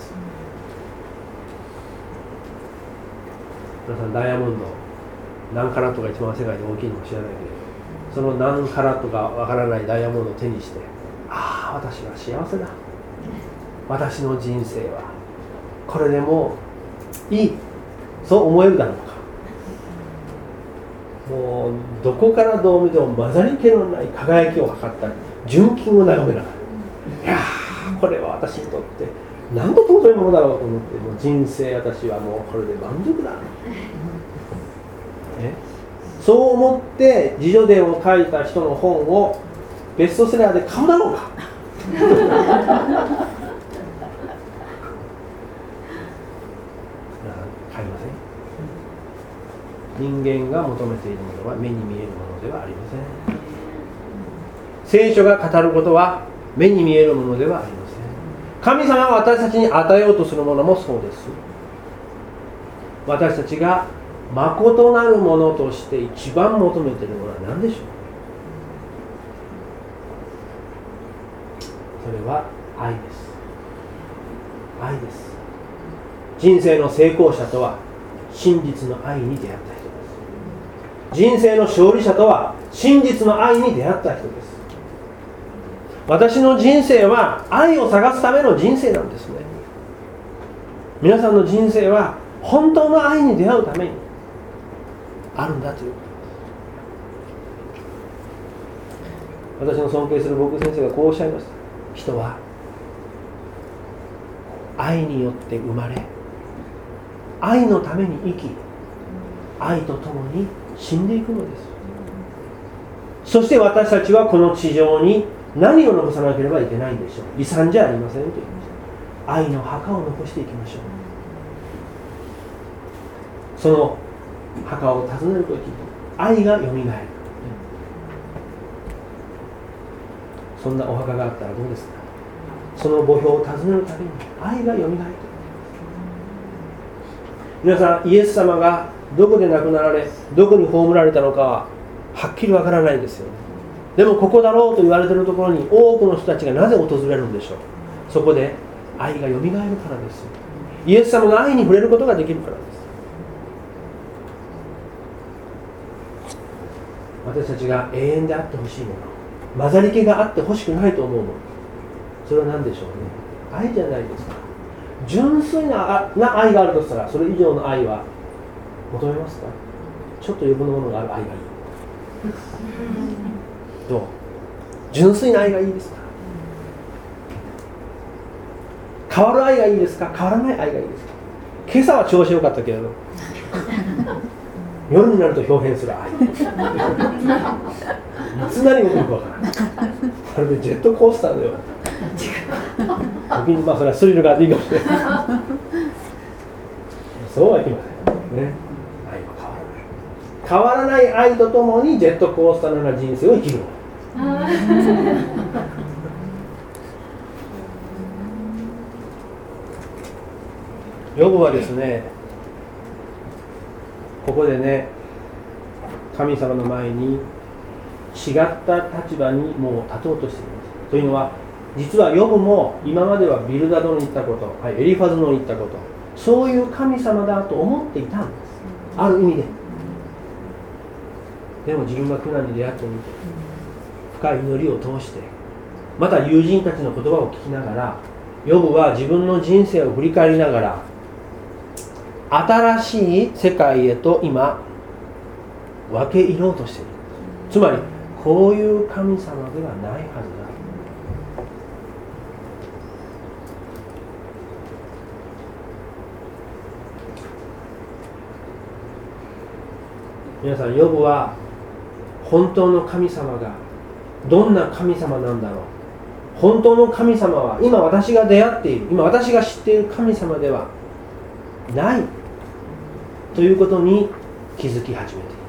皆さん、ダイヤモンド何カラットが一番世界で大きいのか知らないけど、その何カラットかわからないダイヤモンドを手にして、ああ私は幸せだ、私の人生はこれでもういい、そう思えるだろうか。もうどこからどう見ても混ざり気のない輝きを測ったり純金を眺めながら、いやーこれは私にとって何と尊いものだろうと思って、もう人生私はもうこれで満足だ、ね、そう思って自叙伝を書いた人の本をベストセラーで買うだろうか買いません。人間が求めているものは目に見えるものではありません。聖書が語ることは目に見えるものではありません。神様が私たちに与えようとするものもそうです。私たちが誠なるものとして一番求めているものは何でしょう。それは愛です。愛です。人生の成功者とは真実の愛に出会った人です。人生の勝利者とは真実の愛に出会った人です。私の人生は愛を探すための人生なんですね。皆さんの人生は本当の愛に出会うためにあるんだということです。私の尊敬する僕先生がこうおっしゃいました。人は愛によって生まれ、愛のために生き、愛とともに死んでいくのです。そして私たちはこの地上に何を残さなければいけないんでしょう。離散じゃありませんと言いました。愛の墓を残していきましょう。その墓を訪ねるとき、愛がよみがえる。そんなお墓があったらどうですか。その墓標を訪ねるたびに愛がよみがえる。皆さん、イエス様がどこで亡くなられ、どこに葬られたのかははっきりわからないんですよね。でもここだろうと言われているところに多くの人たちがなぜ訪れるんでしょう。そこで愛がよみがえるからです。イエス様の愛に触れることができるからです。私たちが永遠であってほしいもの、混ざり気があってほしくないと思うもの、それは何でしょうね。愛じゃないですか。純粋な愛があるとしたら、それ以上の愛は求めますか。ちょっと余分なものがある愛がいい。どう？純粋な愛がいいですか。変わる愛がいいですか。変わらない愛がいいですか。今朝は調子良かったけれど夜になると表変する愛、いつ何が起こるかわからない。まるでジェットコースターのような時に、まあそれはスリルがあっていいかもしれないそうはいきませんね。愛は変わらない。変わらない愛とともにジェットコースターのような人生を生きるの。ヨブはですね、ここでね、神様の前に違った立場にもう立とうとしています。というのは、実はヨブも今まではビルダドの言ったこと、はい、エリファズの言ったこと、そういう神様だと思っていたんです。ある意味で。でも自分が苦難に出会ってみて、深い祈りを通して、また友人たちの言葉を聞きながら、ヨブは自分の人生を振り返りながら、新しい世界へと今分け入ろうとしている。つまりこういう神様ではないはずだ。皆さん、ヨブは本当の神様がどんな神様なんだろう。本当の神様は今私が出会っている、今私が知っている神様ではないということに気づき始めている。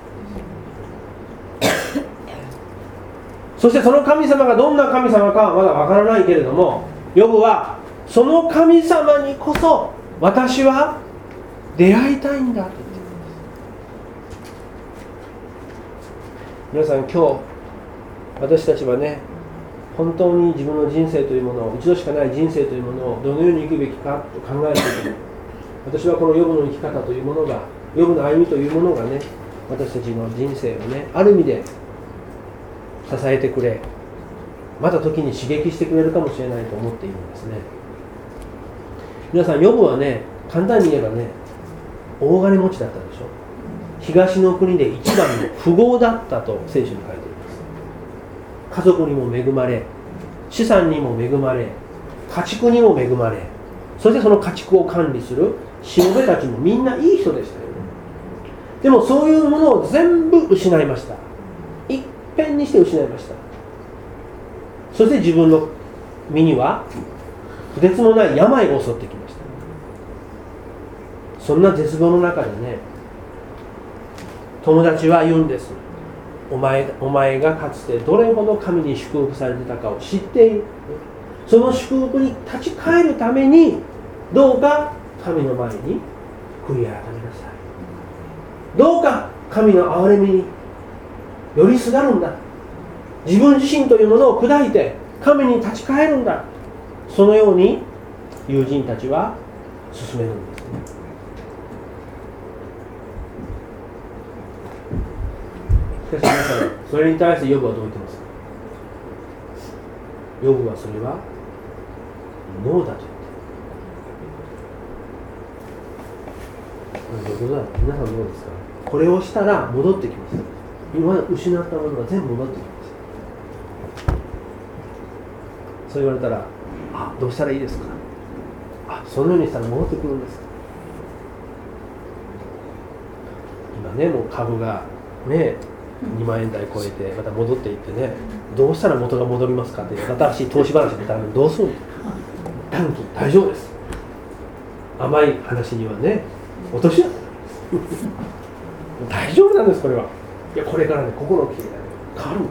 そしてその神様がどんな神様かはまだわからないけれども、ヨブはその神様にこそ私は出会いたいんだと言っているんです。皆さん、今日私たちはね、本当に自分の人生というものを、一度しかない人生というものをどのように生きるべきかと考えるときに、私はこのヨブの生き方というものが、ヨブの歩みというものがね、私たちの人生をね、ある意味で支えてくれ、また時に刺激してくれるかもしれないと思っているんですね。皆さん、ヨブはね、簡単に言えばね、大金持ちだったでしょ。東の国で一番の富豪だったと聖書に書いています。家族にも恵まれ、資産にも恵まれ、家畜にも恵まれ、そしてその家畜を管理するしもべたちもみんないい人でしたよね。でもそういうものを全部失いました。いっぺんにして失いました。そして自分の身にはとてつもない病が襲ってきました。そんな絶望の中でね、友達は言うんです。お前、お前がかつてどれほど神に祝福されていたかを知っている。その祝福に立ち返るためにどうか神の前に悔い改めなさい。どうか神の憐れみに寄りすがるんだ。自分自身というものを砕いて神に立ち返るんだ。そのように友人たちは進めるんですね。しかし皆さん、それに対してヨブはどう言ってますか。ヨブはそれはノーだと言ってこれどういうことだろう。皆さんどうですか。これをしたら戻ってきます。今失ったものが全部戻ってきます。そう言われたら、あ、どうしたらいいですか。あ、そのようにしたら戻ってくるんですか。今ね、もう株がねにまんえん台超えてまた戻っていってね、どうしたら元が戻りますかって新しい投資話でたらどうするの。短期大丈夫です。甘い話にはね、落とし穴大丈夫なんです。これはいや、これからね、心を切り替え変わるん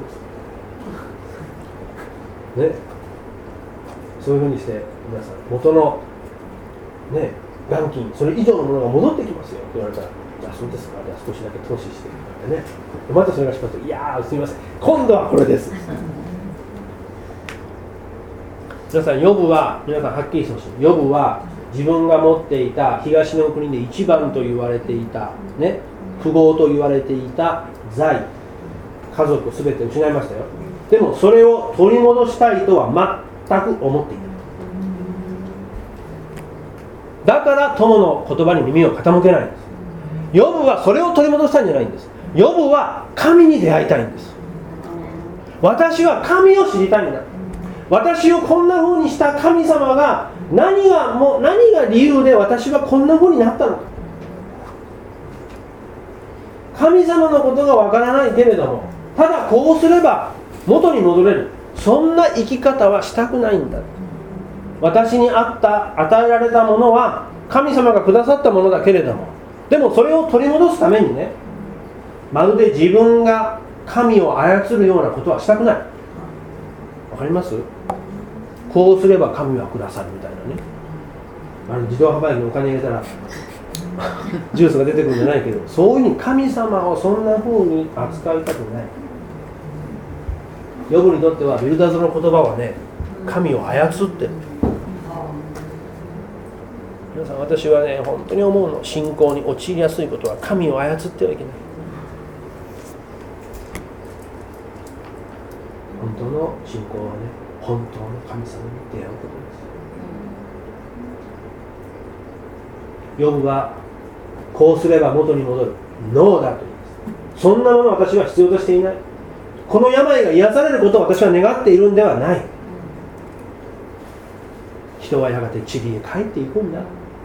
ですね。そういうふうにして皆さん元のね元金それ以上のものが戻ってきますよって言われたら、じゃあそうですか、じゃあ少しだけ投資してみたいなね。またそれがしますと、いやーすみません、今度はこれです皆さん、ヨブは皆さんはっきりしてほしい。ヨブは自分が持っていた東の国で一番と言われていたね、富豪と言われていた財、家族すべて失いましたよ。でもそれを取り戻したいとは全く思っていない。だから友の言葉に耳を傾けないんです。ヨブはそれを取り戻したいんじゃないんです。ヨブは神に出会いたいんです。私は神を知りたいんだ。私をこんな風にした神様が何がもう何が理由で私はこんな風になったのか。神様のことがわからないけれども、ただこうすれば元に戻れる、そんな生き方はしたくないんだ。私にあった与えられたものは神様がくださったものだけれども、でもそれを取り戻すためにね、まるで自分が神を操るようなことはしたくない。わかります？こうすれば神はくださるみたいなね。あの自動販売機にお金入れたらジュースが出てくるんじゃないけど、そういうふうに神様をそんな風に扱いたくない。ヨブにとってはビルダーズの言葉はね、神を操ってる。皆さん、私はね、本当に思うの、信仰に陥りやすいことは神を操ってはいけない。本当の信仰はね、本当の神様に出会うことです。ヨブはこうすれば元に戻る、ノーだと言います。そんなものを私は必要としていない。この病が癒されることを私は願っているんではない。人はやがて地に帰っていくんだ。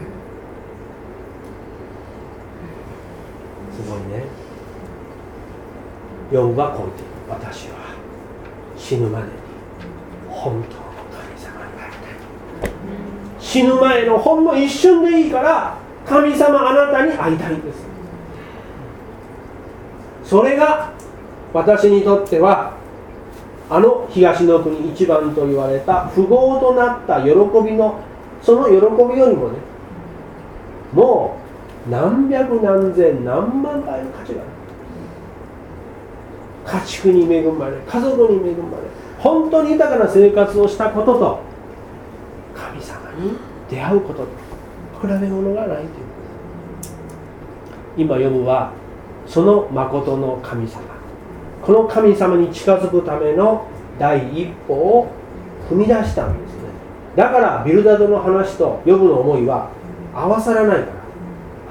すごいね。ヨブはこう言っている。私は死ぬまでに本当の神様に会いたい。死ぬ前のほんの一瞬でいいから神様あなたに会いたいんです。それが私にとってはあの東の国一番と言われた富豪となった喜びのその喜びよりもね、もう何百何千何万倍の価値がある。 家畜に恵まれ、家族に恵まれ、本当に豊かな生活をしたことと神様に出会うことと比べ物がないということです。今ヨブはその誠の神様、この神様に近づくための第一歩を踏み出したんですね。だからビルダドの話とヨブの思いは合わさらないから、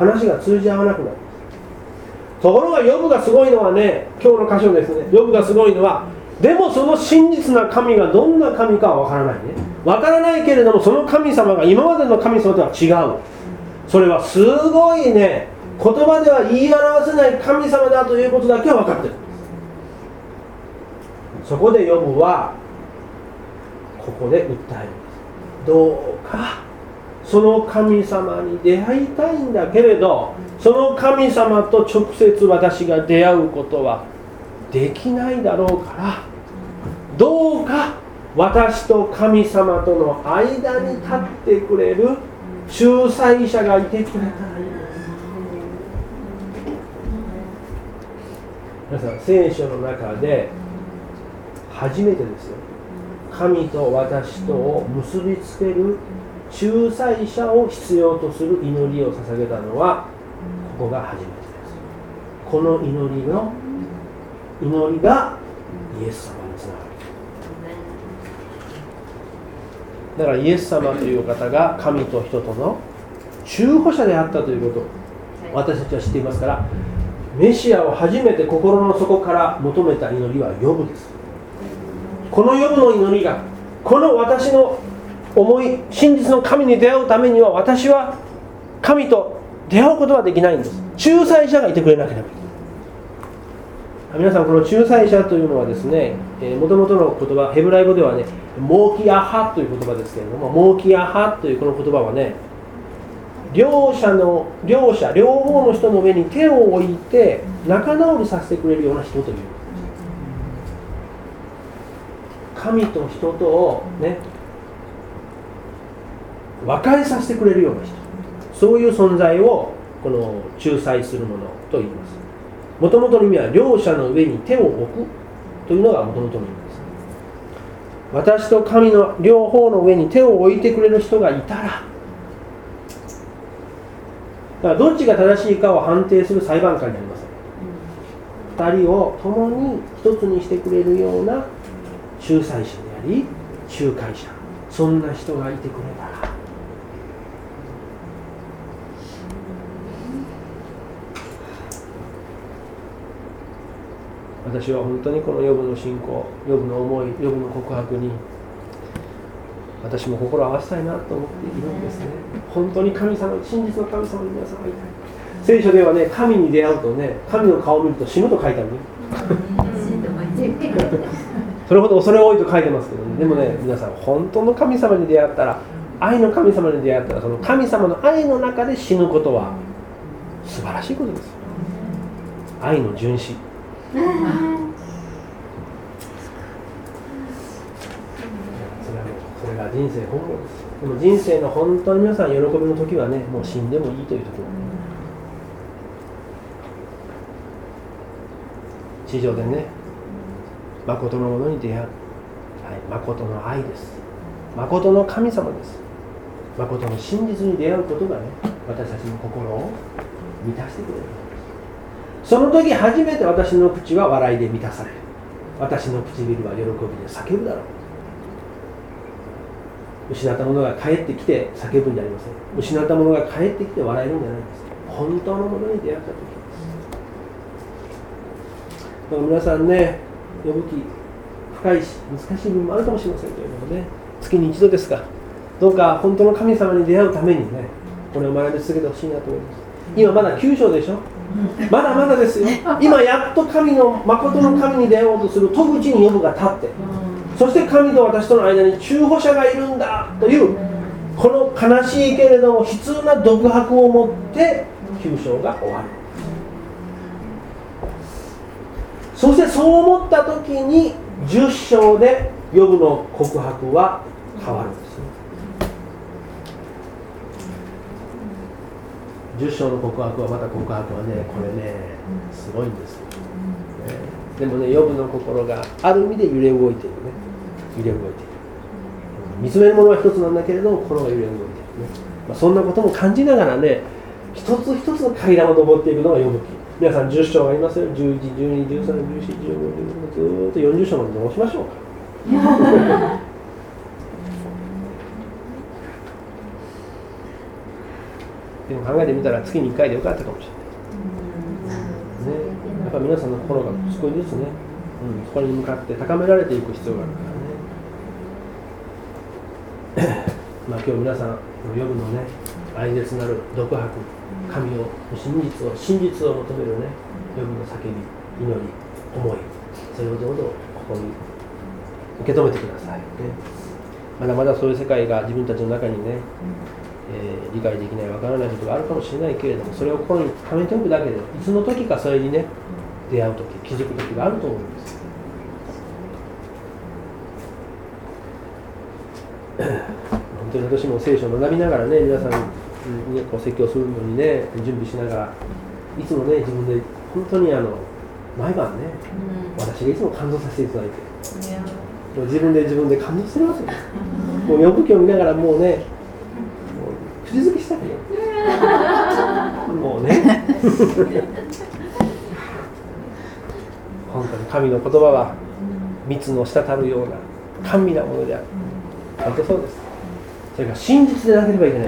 話が通じ合わなくなる。ところがヨブがすごいのはね、今日の箇所ですね、ヨブがすごいのは、でもその真実な神がどんな神かはわからないね。わからないけれども、その神様が今までの神様とは違う。それはすごいね、言葉では言い表せない神様だということだけは分かってる。そこでヨブはここで訴えるんです。どうかその神様に出会いたいんだけれど、その神様と直接私が出会うことはできないだろうから、どうか私と神様との間に立ってくれる仲裁者がいてくれたらいい。皆さん、聖書の中で初めてですよ、神と私とを結びつける仲裁者を必要とする祈りを捧げたのはここが初めてです。この祈りの祈りがイエス様につながる。だからイエス様という方が神と人との中保者であったということを私たちは知っていますから、メシアを初めて心の底から求めた祈りはヨブです。このヨブの祈りが、この私の思い、真実の神に出会うためには、私は神と出会うことはできないんです。仲裁者がいてくれなければいけない。皆さん、この仲裁者というのはですね、もともとの言葉、ヘブライ語ではね、モーキアハという言葉ですけれども、モーキアハというこの言葉はね、両者の両者両方の人の上に手を置いて仲直りさせてくれるような人という、神と人とをね和解させてくれるような人、そういう存在をこの仲裁するものと言います。もともとの意味は両者の上に手を置くというのがもともとの意味です。私と神の両方の上に手を置いてくれる人がいたら、だからどっちが正しいかを判定する裁判官になりません。二人を共に一つにしてくれるような仲裁者であり仲介者、そんな人がいてくれたら、私は本当にこのヨブの信仰、ヨブの思い、ヨブの告白に私も心を合わせたいなと思っているんですね。本当に神様、真実の神様に皆さん会いたい。聖書ではね、神に出会うとね、神の顔を見ると死ぬと書いてあるね。それほど恐れ多いと書いてますけどね。でもね、皆さん本当の神様に出会ったら、愛の神様に出会ったら、その神様の愛の中で死ぬことは素晴らしいことです。愛の殉死。それはもう、それが人生本望です。でも人生の本当に皆さん喜びの時はね、もう死んでもいいという時はね、地上でね、誠のものに出会う、はい、誠の愛です。誠の神様です。誠の真実に出会うことがね、私たちの心を満たしてくれる。その時初めて私の口は笑いで満たされる。私の唇は喜びで叫ぶだろう。失ったものが帰ってきて叫ぶんじゃありません。失ったものが帰ってきて笑えるんじゃないです。本当のものに出会った時です。皆さんね、呼ぶ気深いし難しい部分もあるかもしれませんけれどもね、月に一度ですが、どうか本当の神様に出会うためにね、これを学び続けてほしいなと思います。今まだきゅう章でしょ。まだまだですよ。今やっと神の誠の神に出会おうとする戸口にヨブが立って、そして神と私との間に中保者がいるんだというこの悲しいけれども悲痛な独白を持ってきゅう章が終わる。そしてそう思った時にじゅっ章でヨブの告白は変わるんですね。じゅっ章の告白はまた告白はね、これねすごいんです、ね、 でもね、ヨブの心がある意味で揺れ動いているね。揺れ動いている。見つめるものは一つなんだけれども、心が揺れ動いているね。まあ、そんなことも感じながらね、一つ一つの階段を登っていくのがヨブ記。皆さんじゅっ章ありますよ。じゅういち、じゅうに、じゅうさん、じゅうよん、じゅうご、じゅうろく、ずーっとよんじゅう章まで直しましょうか。でも考えてみたら月にいっかいでよかったかもしれない。ね、やっぱ皆さんの心が少しずつね、うん、そこに向かって高められていく必要があるからね。まあ今日皆さん、ヨブのね、愛絶なる独白、神を、真実を、真実を求めるね、ヨブの叫び、祈り、思い、それをどうぞここに受け止めてください、ね。まだまだそういう世界が自分たちの中にね、えー、理解できない、わからないことがあるかもしれないけれども、それを心に溜めておくだけで、いつの時かそれにね、出会う時、気づく時があると思います。本当に私も聖書を学びながらね、皆さんにこう説教するのにね、準備しながら、いつもね、自分で本当にあの毎晩ね、うん、私がいつも感動させていただいて、もう自分で自分で感動してますよ。もうヨブ記を見ながらもうね、もう口づけしたくね。もうね、本当に神の言葉は蜜の滴るような甘美なものである。本当そうです。それから真実でなければいけない。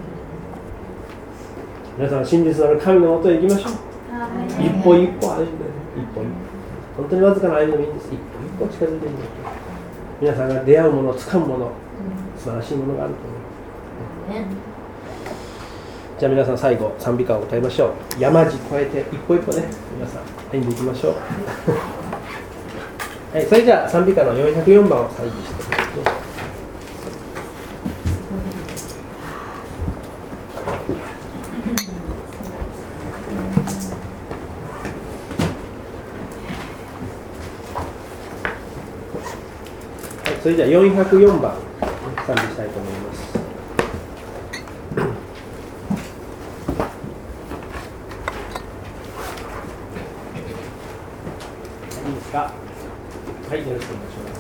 皆さん、真実なる神のもとへ行きましょう。一歩一歩歩んで、一歩一歩。本当にわずかな歩みでもいいんです。一歩一歩近づいていきましょう。皆さんが出会うもの、掴むもの、素晴らしいものがあると思います。じゃあ皆さん、最後賛美歌を歌いましょう。山地越えて一歩一歩ね、皆さん歩んでいきましょう。はい、それじゃあ賛美歌のよんひゃくよんばんを再起してください。それじゃあよんひゃくよんばん賛美したいと思います。いいですか？はい、よろしくお願いします。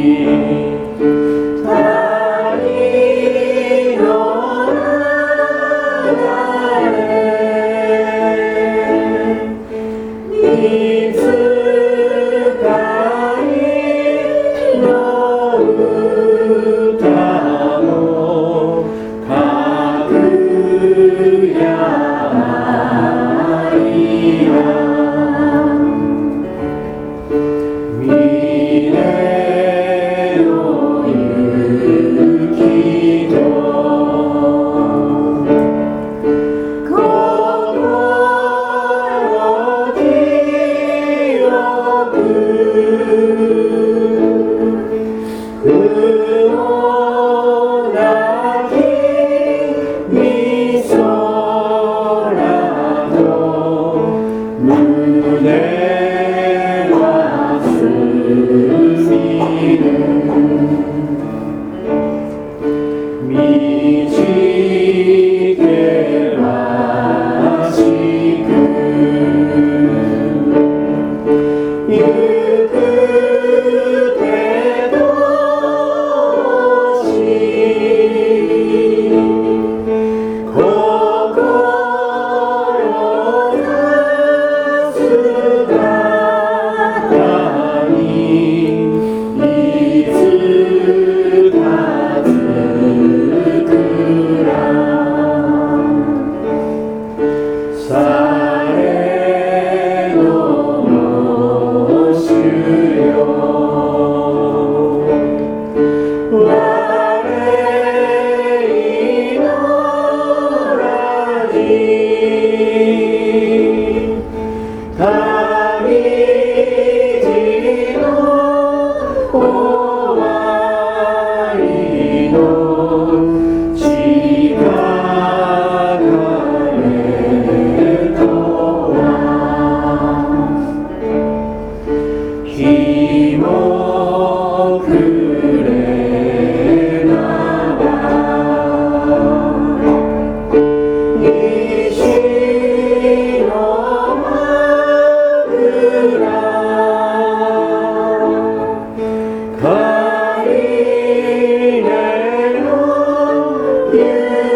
「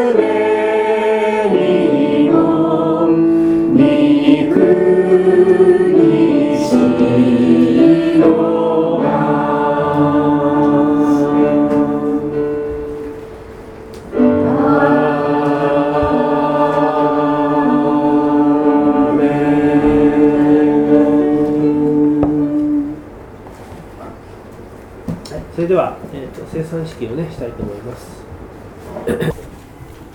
にも御国しのそれでは、えーと、生産式をねしたいと思います。